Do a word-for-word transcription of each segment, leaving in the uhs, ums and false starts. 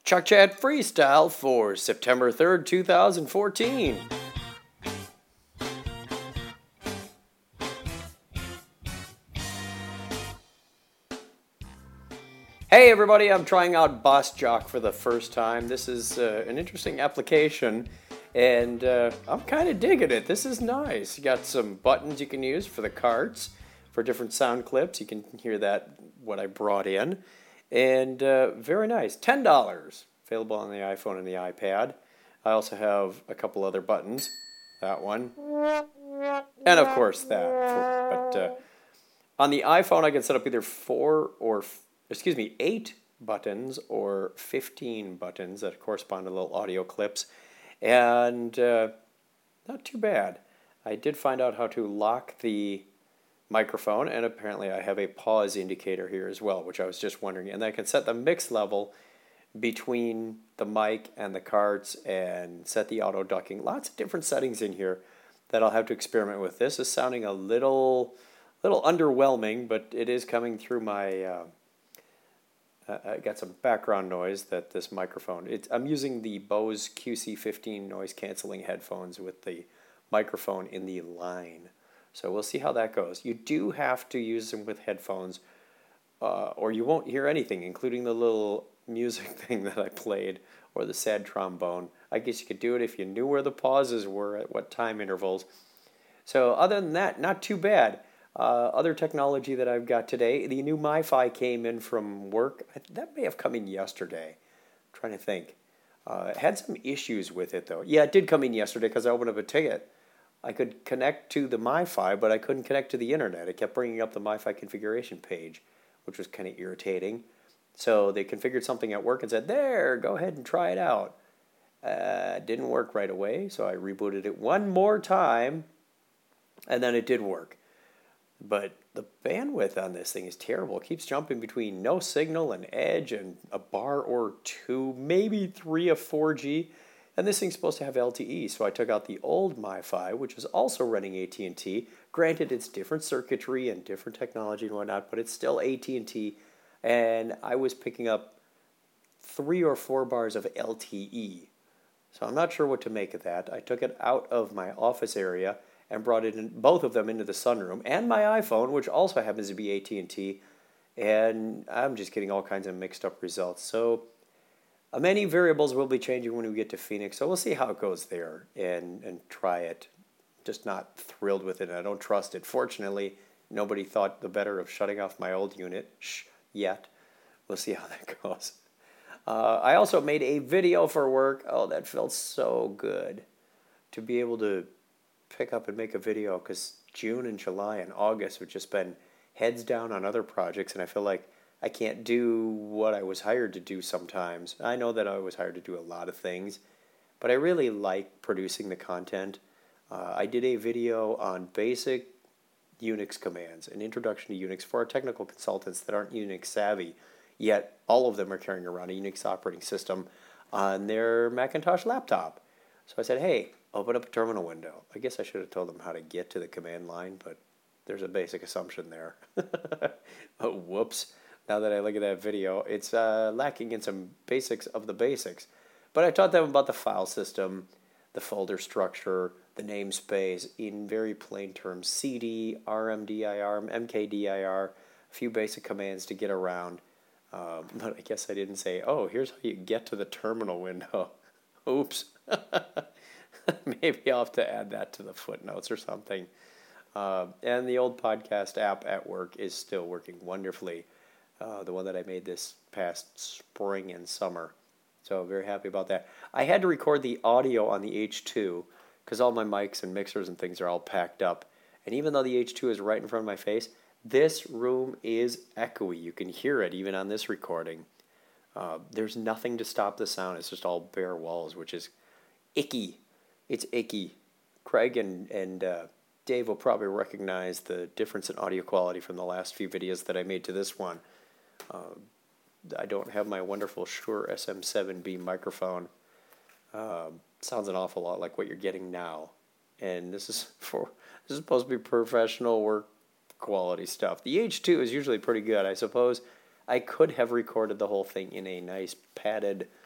Chuck Chat Freestyle for September third, two thousand fourteen. Hey everybody, I'm trying out BossJock for the first time. This is uh, an interesting application, and uh, I'm kind of digging it. This is nice. You got some buttons you can use for the carts, for different sound clips. You can hear that, what I brought in. And uh, very nice. ten dollars. Available on the iPhone and the iPad. I also have a couple other buttons. That one. And of course that. But uh, on the iPhone I can set up either four or, excuse me, eight buttons or fifteen buttons that correspond to little audio clips. And uh, not too bad. I did find out how to lock the microphone, and apparently I have a pause indicator here as well, which I was just wondering. And I can set the mix level between the mic and the carts and set the auto ducking. Lots of different settings in here that I'll have to experiment with. This is sounding a little little underwhelming, but it is coming through my uh, I got some background noise that this microphone, it's, I'm using the Bose Q C fifteen noise canceling headphones with the microphone in the line. So we'll see how that goes. You do have to use them with headphones uh, or you won't hear anything, including the little music thing that I played or the sad trombone. I guess you could do it if you knew where the pauses were at what time intervals. So other than that, not too bad. Uh, other technology that I've got today, the new MiFi came in from work. That may have come in yesterday. I'm trying to think. Uh, it had some issues with it though. Yeah, it did come in yesterday because I opened up a ticket. I could connect to the MiFi, but I couldn't connect to the internet. It kept bringing up the MiFi configuration page, which was kind of irritating. So they configured something at work and said, there, go ahead and try it out. Uh, didn't work right away, so I rebooted it one more time, and then it did work. But the bandwidth on this thing is terrible. It keeps jumping between no signal and edge and a bar or two, maybe three of four G. And this thing's supposed to have L T E, so I took out the old MiFi, which is also running A T and T. Granted, it's different circuitry and different technology and whatnot, but it's still A T and T. And I was picking up three or four bars of L T E. So I'm not sure what to make of that. I took it out of my office area and brought it in, both of them into the sunroom, and my iPhone, which also happens to be A T and T. And I'm just getting all kinds of mixed up results. So uh, many variables will be changing when we get to Phoenix. So we'll see how it goes there and, and try it. Just not thrilled with it. I don't trust it. Fortunately, nobody thought the better of shutting off my old unit. Shh. Yet. We'll see how that goes. Uh, I also made a video for work. Oh, that felt so good to be able to pick up and make a video, because June and July and August have just been heads down on other projects, and I feel like I can't do what I was hired to do sometimes. I know that I was hired to do a lot of things, but I really like producing the content. Uh, I did a video on basic Unix commands, an introduction to Unix for our technical consultants that aren't Unix savvy, yet all of them are carrying around a Unix operating system on their Macintosh laptop. So I said, hey, open up a terminal window. I guess I should have told them how to get to the command line, but there's a basic assumption there. Oh, whoops. Now that I look at that video, it's uh, lacking in some basics of the basics. But I taught them about the file system, the folder structure, the namespace in very plain terms, C D, R M D I R, M K D I R, a few basic commands to get around. Um, but I guess I didn't say, oh, here's how you get to the terminal window. Oops. Maybe I'll have to add that to the footnotes or something. Uh, and the old podcast app at work is still working wonderfully. Uh, the one that I made this past spring and summer. So very happy about that. I had to record the audio on the H two because all my mics and mixers and things are all packed up. And even though the H two is right in front of my face, this room is echoey. You can hear it even on this recording. Uh, there's nothing to stop the sound. It's just all bare walls, which is icky. It's icky. Craig and, and uh, Dave will probably recognize the difference in audio quality from the last few videos that I made to this one. Uh, I don't have my wonderful Shure S M seven B microphone. Uh, sounds an awful lot like what you're getting now. And this is for this is supposed to be professional work quality stuff. The H two is usually pretty good. I suppose I could have recorded the whole thing in a nice padded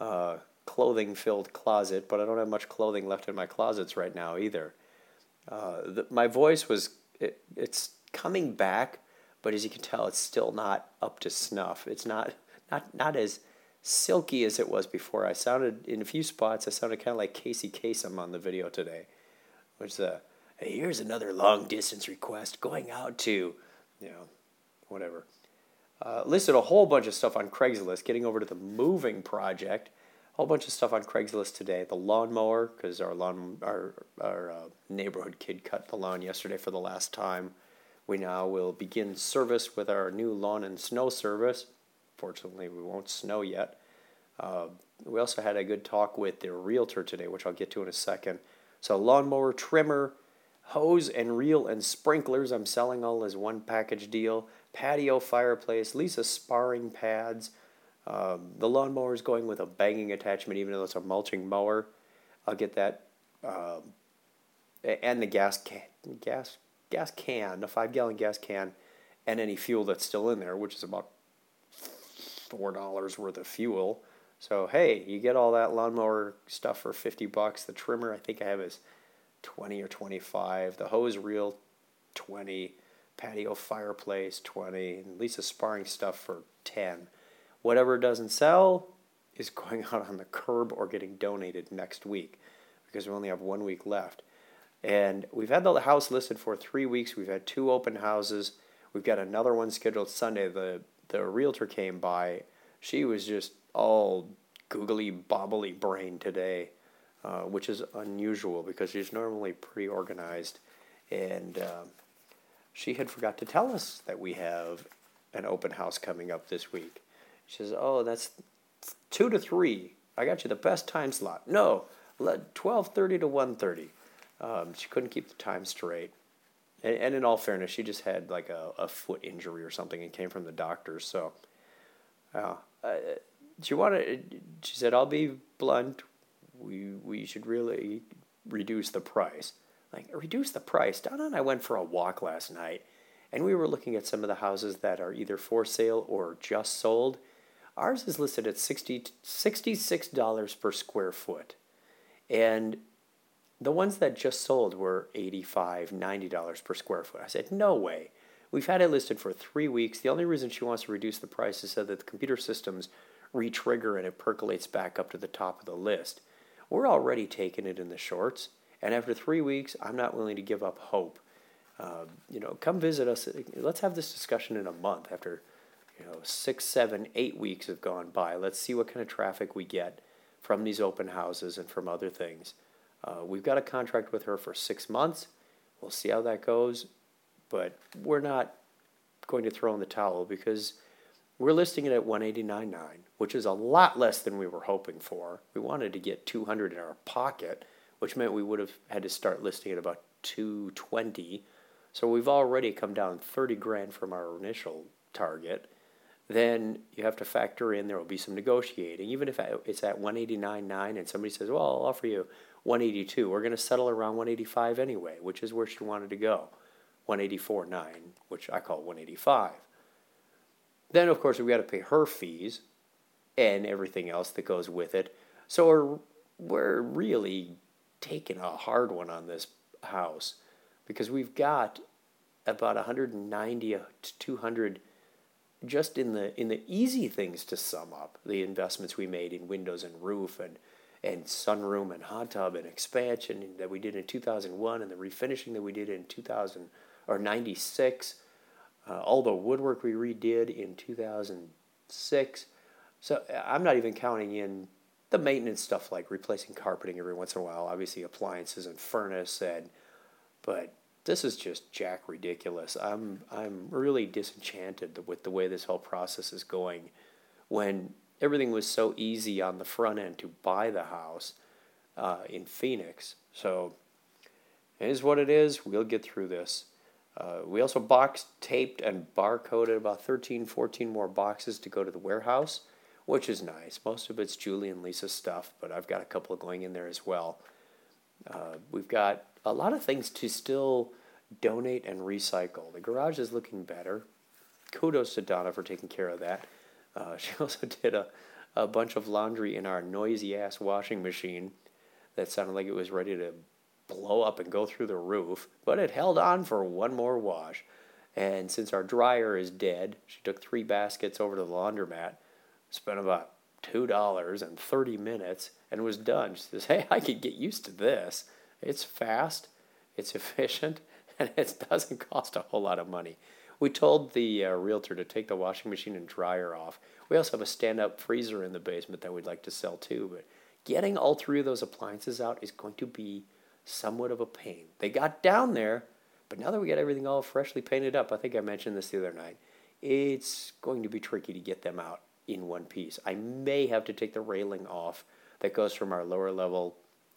uh, clothing-filled closet, but I don't have much clothing left in my closets right now either. Uh, the, my voice was, it, it's coming back, but as you can tell, it's still not up to snuff. It's not, not, not as silky as it was before. I sounded, in a few spots, I sounded kind of like Casey Kasem on the video today, which is a, hey, here's another long-distance request going out to, you know, whatever. Uh, listed a whole bunch of stuff on Craigslist, getting over to the moving project. A whole bunch of stuff on Craigslist today. The lawnmower, because our lawn, our, our uh, neighborhood kid cut the lawn yesterday for the last time. We now will begin service with our new lawn and snow service. Fortunately, we won't snow yet. Uh, we also had a good talk with the realtor today, which I'll get to in a second. So lawnmower, trimmer, hose and reel and sprinklers. I'm selling all as one package deal. Patio, fireplace, Lisa sparring pads. Um, the lawnmower is going with a banging attachment, even though it's a mulching mower. I'll get that. Um, and the gas can, gas, gas can, the five-gallon gas can, and any fuel that's still in there, which is about four dollars worth of fuel. So, hey, you get all that lawnmower stuff for fifty bucks. The trimmer, I think I have is twenty or twenty-five. The hose reel, twenty. Patio fireplace, twenty. And Lisa sparring stuff for ten. Whatever doesn't sell is going out on the curb or getting donated next week because we only have one week left. And we've had the house listed for three weeks. We've had two open houses. We've got another one scheduled Sunday. The, the realtor came by. She was just all googly, bobbly brain today, uh, which is unusual because she's normally pretty organized. And uh, she had forgot to tell us that we have an open house coming up this week. She says, oh, that's two to three. I got you the best time slot. No, twelve thirty to one thirty. Um, she couldn't keep the time straight. And, and in all fairness, she just had like a, a foot injury or something and came from the doctor. So uh, uh, she wanted. She said, I'll be blunt. We, we should really reduce the price. Like, reduce the price? Donna and I went for a walk last night, and we were looking at some of the houses that are either for sale or just sold. Ours is listed at sixty, sixty-six dollars per square foot. And the ones that just sold were eighty-five dollars, ninety dollars per square foot. I said, no way. We've had it listed for three weeks. The only reason she wants to reduce the price is so that the computer systems re-trigger and it percolates back up to the top of the list. We're already taking it in the shorts. And after three weeks, I'm not willing to give up hope. Uh, you know, come visit us. Let's have this discussion in a month after, you know, six, seven, eight weeks have gone by. Let's see what kind of traffic we get from these open houses and from other things. Uh, we've got a contract with her for six months. We'll see how that goes. But we're not going to throw in the towel because we're listing it at one eighty-nine point nine, which is a lot less than we were hoping for. We wanted to get two hundred in our pocket, which meant we would have had to start listing at about two twenty. So we've already come down thirty grand from our initial target. Then you have to factor in there will be some negotiating. Even if it's at one eighty-nine point nine and somebody says, well, I'll offer you one eighty-two, we're going to settle around one eighty-five anyway, which is where she wanted to go. one eighty-four point nine, which I call one eighty-five. Then, of course, we've got to pay her fees and everything else that goes with it. So we're, we're really taking a hard one on this house because we've got about one ninety to two hundred just in the in the easy things to sum up. The investments we made in windows and roof and and sunroom and hot tub and expansion that we did in two thousand one and the refinishing that we did in two thousand or ninety-six, uh, all the woodwork we redid in two thousand six. So I'm not even counting in the maintenance stuff like replacing carpeting every once in a while, obviously appliances and furnace, and but this is just jack ridiculous. I'm I'm really disenchanted with the way this whole process is going when everything was so easy on the front end to buy the house uh, in Phoenix. So it is what it is. We'll get through this. Uh, we also box taped and barcoded about thirteen, fourteen more boxes to go to the warehouse, which is nice. Most of it's Julie and Lisa's stuff, but I've got a couple going in there as well. Uh, we've got a lot of things to still donate and recycle. The garage is looking better. Kudos to Donna for taking care of that. Uh, she also did a, a bunch of laundry in our noisy-ass washing machine that sounded like it was ready to blow up and go through the roof, but it held on for one more wash. And since our dryer is dead, she took three baskets over to the laundromat, spent about two dollars and thirty minutes, and was done. She says, hey, I could get used to this. It's fast, it's efficient, and it doesn't cost a whole lot of money. We told the uh, realtor to take the washing machine and dryer off. We also have a stand-up freezer in the basement that we'd like to sell too, but getting all three of those appliances out is going to be somewhat of a pain. They got down there, but now that we got everything all freshly painted up, I think I mentioned this the other night, it's going to be tricky to get them out in one piece. I may have to take the railing off that goes from our lower level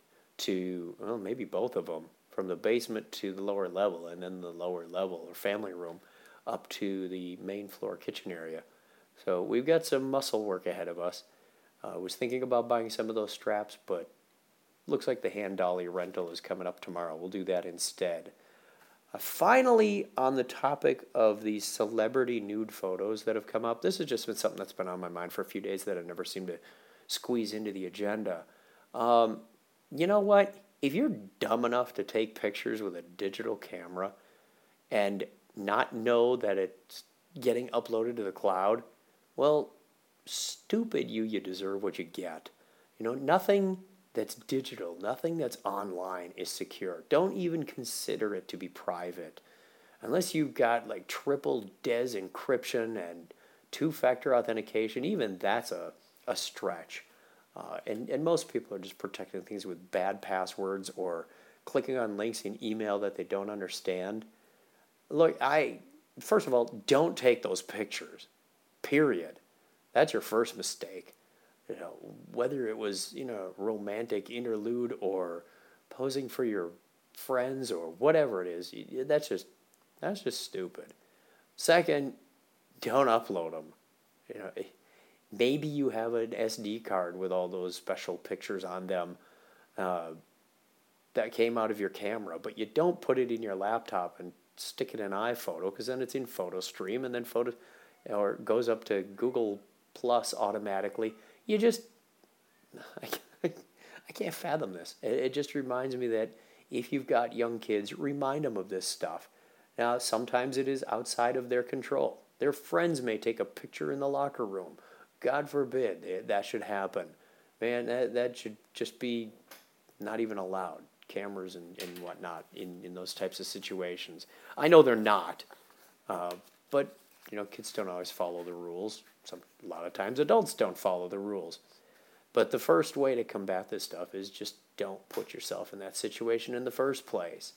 to, well, maybe both of them, from the basement to the lower level, and then the lower level or family room up to the main floor kitchen area. So we've got some muscle work ahead of us. I uh, was thinking about buying some of those straps, but looks like the hand dolly rental is coming up tomorrow. We'll do that instead. Uh, finally, on the topic of these celebrity nude photos that have come up, this has just been something that's been on my mind for a few days that I never seem to squeeze into the agenda. Um, you know what? If you're dumb enough to take pictures with a digital camera and not know that it's getting uploaded to the cloud, well, stupid you, you deserve what you get. You know, nothing that's digital, nothing that's online is secure. Don't even consider it to be private. Unless you've got like triple D E S encryption and two-factor authentication, even that's a, a stretch. Uh, and, and most people are just protecting things with bad passwords or clicking on links in email that they don't understand. Look, I, first of all, don't take those pictures, period. That's your first mistake. You know, whether it was, you know, romantic interlude or posing for your friends or whatever it is, that's just that's just stupid. Second, don't upload them. You know, maybe you have an S D card with all those special pictures on them uh, that came out of your camera, but you don't put it in your laptop and stick it in iPhoto, because then it's in PhotoStream and then photo or it goes up to Google Plus automatically. You just, I can't, I can't fathom this. It, it just reminds me that if you've got young kids, remind them of this stuff. Now, sometimes it is outside of their control. Their friends may take a picture in the locker room. God forbid that should happen. Man, that, that should just be not even allowed. Cameras and, and whatnot in, in those types of situations. I know they're not, uh, but, you know, kids don't always follow the rules. Some, a lot of times adults don't follow the rules. But the first way to combat this stuff is just don't put yourself in that situation in the first place.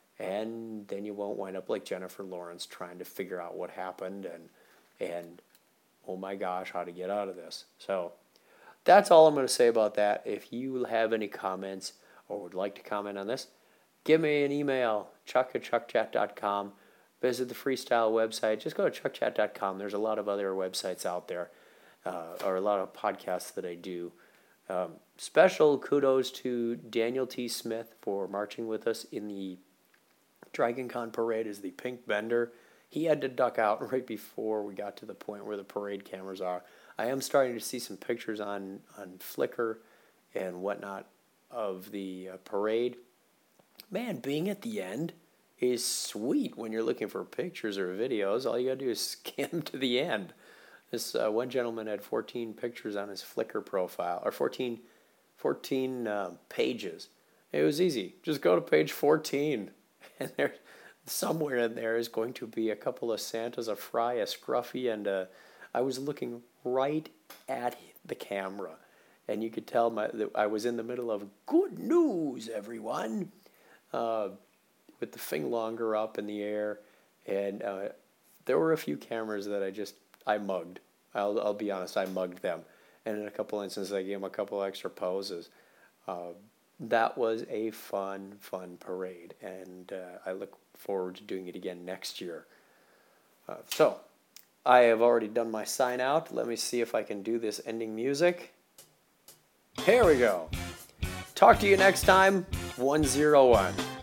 And then you won't wind up like Jennifer Lawrence trying to figure out what happened and, and oh my gosh, how to get out of this. So that's all I'm going to say about that. If you have any comments or would like to comment on this, give me an email, chuck at chuck chat dot com. Visit the Freestyle website. Just go to chuck chat dot com. There's a lot of other websites out there, uh, or a lot of podcasts that I do. Um, special kudos to Daniel T. Smith for marching with us in the Dragon Con parade as the Pink Bender. He had to duck out right before we got to the point where the parade cameras are. I am starting to see some pictures on, on Flickr and whatnot of the uh, parade. Man, being at the end is sweet when you're looking for pictures or videos. All you gotta do is skim to the end. This uh, one gentleman had fourteen pictures on his Flickr profile, or fourteen, fourteen uh, pages. It was easy. Just go to page fourteen, and there, somewhere in there is going to be a couple of Santas, a Fry, a Scruffy, and a, I was looking right at the camera, and you could tell my that I was in the middle of good news, everyone. Uh, with the thing longer up in the air, and uh, there were a few cameras that I just, I mugged. I'll I'll be honest, I mugged them. And in a couple instances, I gave them a couple extra poses. Uh, that was a fun, fun parade, and uh, I look forward to doing it again next year. Uh, so, I have already done my sign out. Let me see if I can do this ending music. Here we go. Talk to you next time, one oh one.